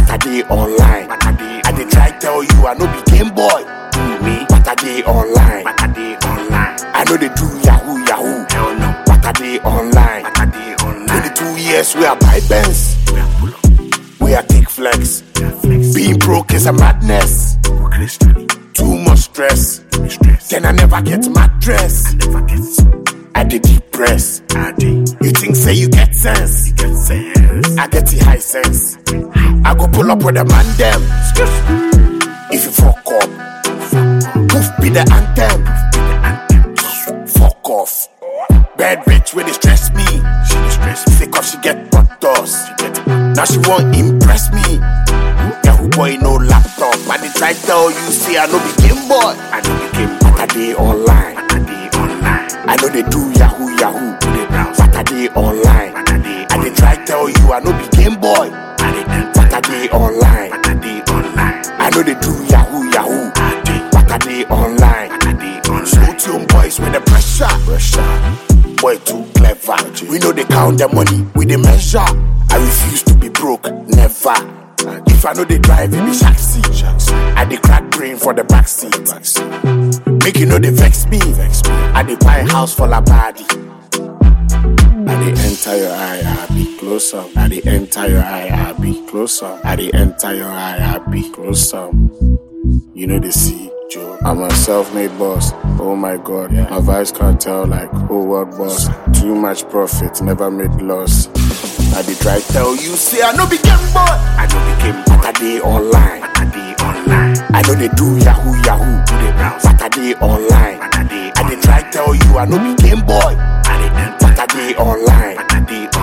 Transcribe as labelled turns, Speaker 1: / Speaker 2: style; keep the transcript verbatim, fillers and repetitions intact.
Speaker 1: But I dey online. But I dey. I dey try tell you I no be game boy. Me. But I dey online. But I dey online. I know they do Yahoo Yahoo. Hell no. But I dey online. But I dey online. twenty-two years we are buy Benz. We are pull up. We are take flex. flex. Being broke is a madness. Too much stress. stress. Then I never get mattress. I never get. I dey depress. I dey. You think say you get sense? You get sense. I get the high sense. I go pull up with a man them. If you fuck up, poof be the anthem. Fuck off. Bad bitch when they stress me. She dey stress me. Say cause she get butt dust. Now she won't impress me. Yahoo boy no laptop. I dey try tell you say I no be game boy. I no be game boy. But I dey online. But I dey online. I know they do Yahoo Yahoo. But I dey online. But I dey. I dey try tell you I no be game boy. But I dey online. But I dey online. I know they do Yahoo Yahoo. But I dey online. But I dey online. Slow tune boys with the pressure. Pressure. Boy too clever. We know they count the money. We they measure. I refuse to be broke. Never. If I know they drive, it be shaxi. I dey crack brain for the backseat. Make you know they vex me. I dey buy house for la body. I dey enter your eye, I be closer. I dey enter your eye, I be closer. I dey enter your eye, I be closer. You know they see, Joe. I'm a self-made boss. Oh my God, yeah. My vice can't tell like whole world boss. Too much profit, never made loss. I dey try tell you, say I no be game boy. I no be game boy. But I dey online. But I dey online. I know they do Yahoo Yahoo. Do they browse? But I dey online. But I dey. I dey try tell you I no be game boy. I dey. But I dey online. But I dey.